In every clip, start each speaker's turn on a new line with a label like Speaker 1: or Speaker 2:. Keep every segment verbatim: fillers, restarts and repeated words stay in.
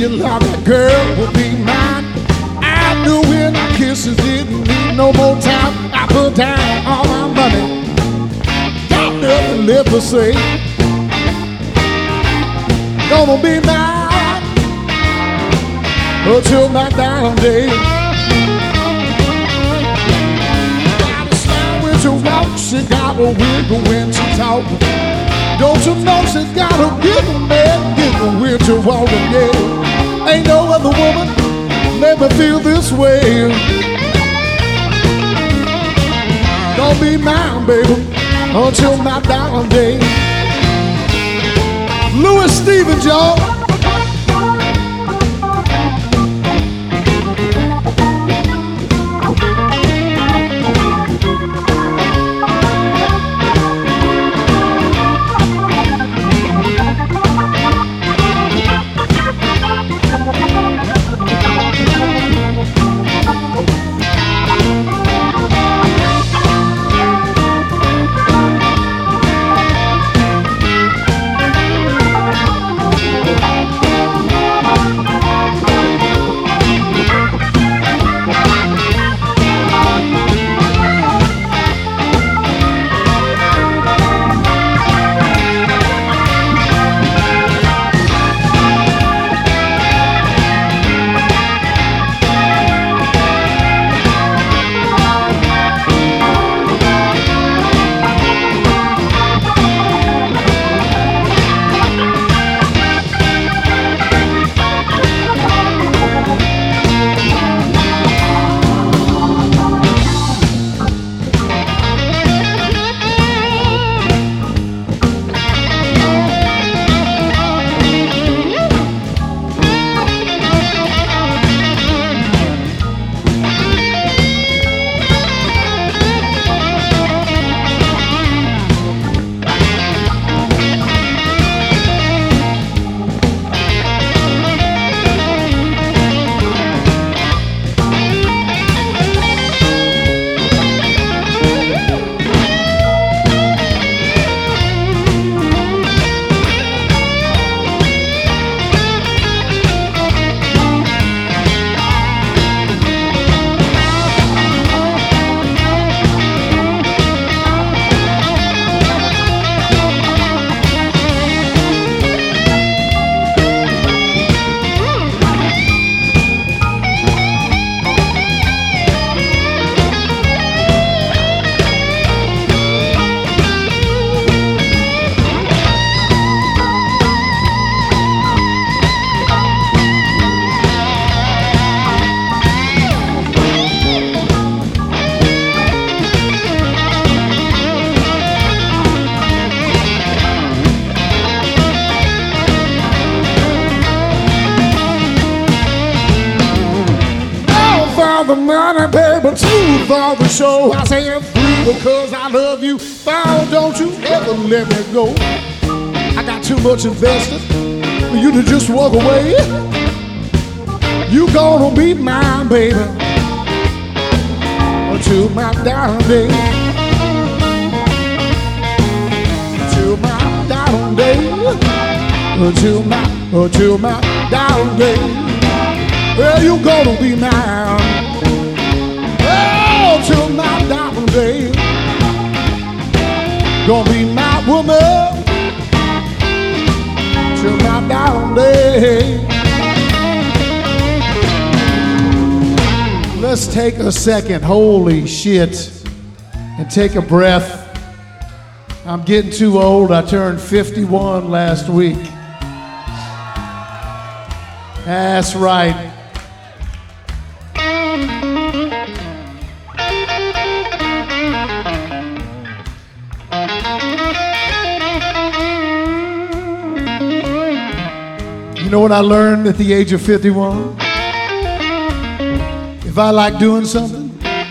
Speaker 1: you thought that girl would be mine. I knew when our kisses didn't need no more time. I put down all my money, got nothing left to say. Gonna be mine until my dying day. Got a smile when she walks, she got a wiggle when she talks. Don't you know she's got a giggle, man, giggle when she walking, yeah. Ain't no other woman made me feel this way. Gonna be mine, baby, until my dying day. Louis Stevens, y'all. The money, baby, two for the show. I say three because I love you. Four, don't you ever let me go. I got too much invested for you to just walk away. You gonna be mine, baby, until my dying day. Until my dying day. Until my, until my dying day. Well, you gonna be mine. Oh, till my dying day. Gonna be my woman till my dying day. Let's take a second, holy shit, and take a breath. I'm getting too old. I turned fifty-one last week. That's right. You know what I learned at the age of fifty-one? If I like doing something,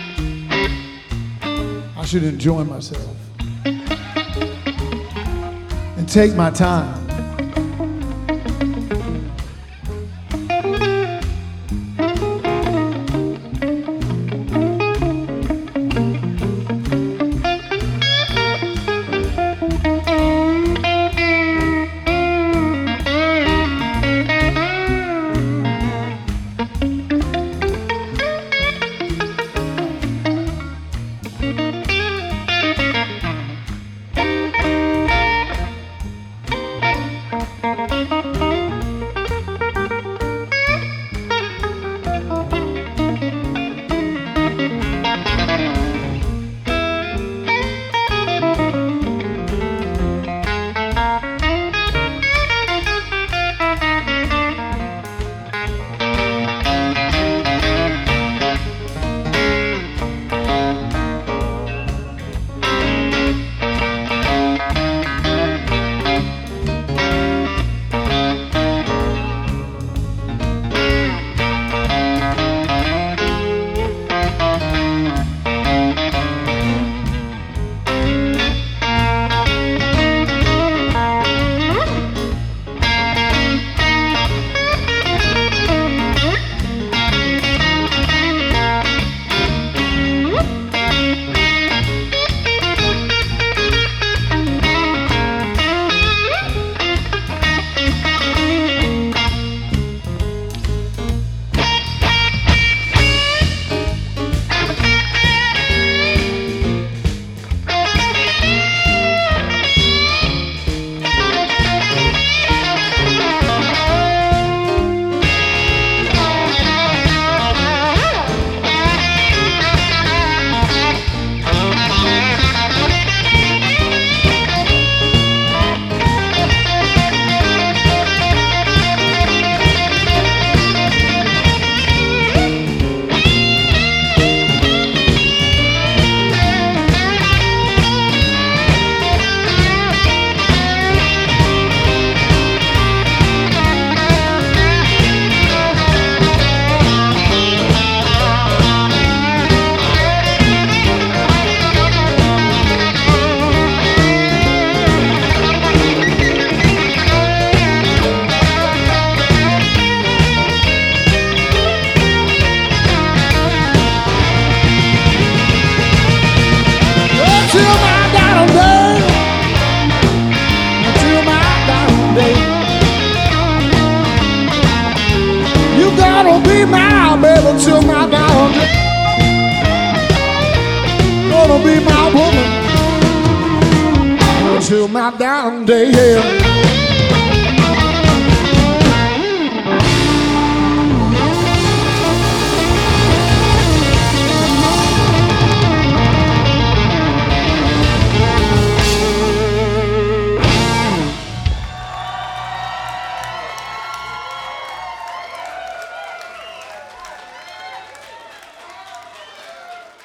Speaker 1: I should enjoy myself and take my time. be my baby till my down day. Gonna be my woman till my down day, yeah.